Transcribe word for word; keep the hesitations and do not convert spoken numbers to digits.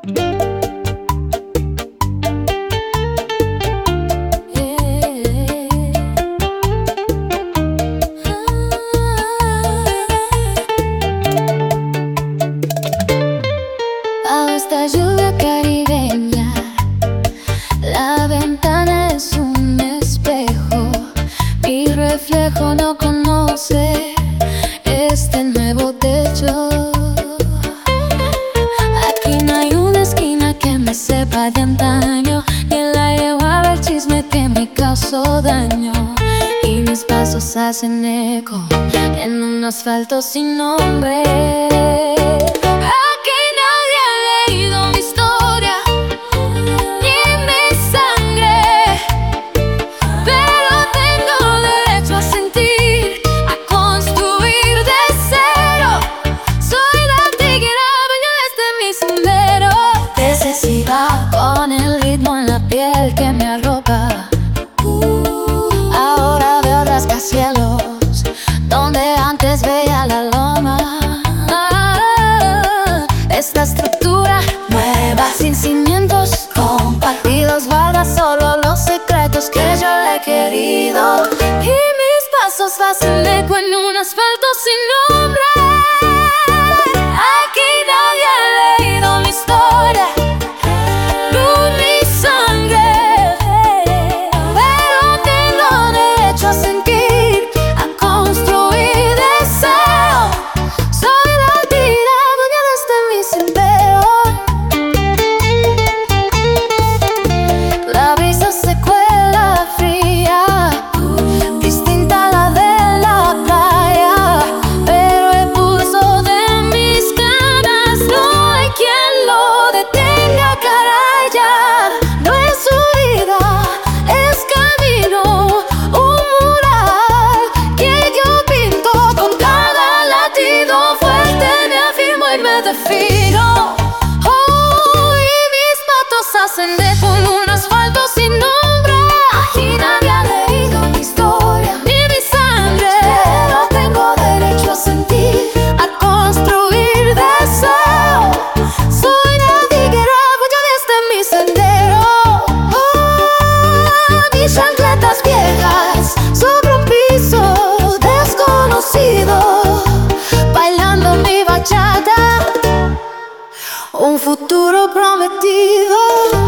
Bajo esta lluvia caribeña, la ventana es un espejo. Mi reflejo no conoce este nuevo techo. Aquí no hay una esquina que me sepa de antaño, y el aire guarda el chisme que me causó daño. Y mis pasos hacen eco en un asfalto sin nombre. Con el ritmo en la piel que me arropa, uh, ahora veo rascacielos donde antes veía la loma. Ah, esta estructura nueva, sin cimientos compartidos, guarda solo los secretos que yo le he querido. Y mis pasos hacen eco en un asfalto sin nombre. Aquí nadie ha leído mi historia, oh, y mis patos hacen eco en un asfalto sin nombre. Aquí nadie ha leído mi historia ni mi sangre, pero tengo derecho a sentir, a construir deseo. Soy la tiguera huella desde mi sendero. Oh, mis chancletas viejas sobre un piso desconocido, bailando mi bachata, un futuro prometido.